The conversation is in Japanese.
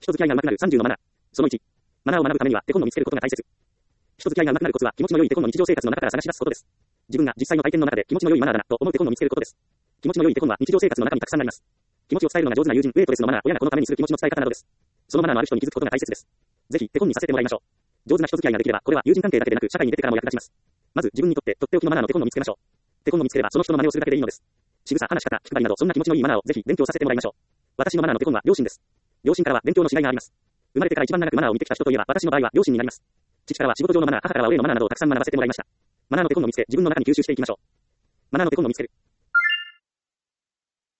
人付き合いが上手くなる30のマナー。その1。マナーを学ぶためには手本を見つけることが大切。人付き合いが上手くなるコツは気持ちの良い手本の日常生活の中から探し出すことです。自分が実際の体験の中で気持ちの良いマナーだなと思う手本を見つけることです。気持ちの良い手本は日常生活の中にたくさんあります。気持ちを伝えるのが上手な友人、ウェイトレスのマナー、親がこのためにする気持ちの伝え方などです。そのマナーのある人に気づくことが大切です。ぜひ手本にさせてもらいましょう。上手な人付き合いができれば、これは友人関係だけでなく社会に出てからも役立ちます。まず自分にとってとっておきのマナーの手本を見つけましょう。手本を見つければその人の真似をするだけでいいのです。仕草、話し方、気配りなどそんな気持ちのいいマナーをぜひ勉強させてもらいましょう。私のマナーの手本は両親です。両親からは勉強のしがいがあります。生まれてから一番長くマナーを見てきた人といえば私の場合は両親になります。父からは仕事上のマナー、母からは親のマナーなどをたくさん学ばせてもらいました。マナーの手本を見つけ、自分の中に吸収していきましょう。マナーの手本を見つける。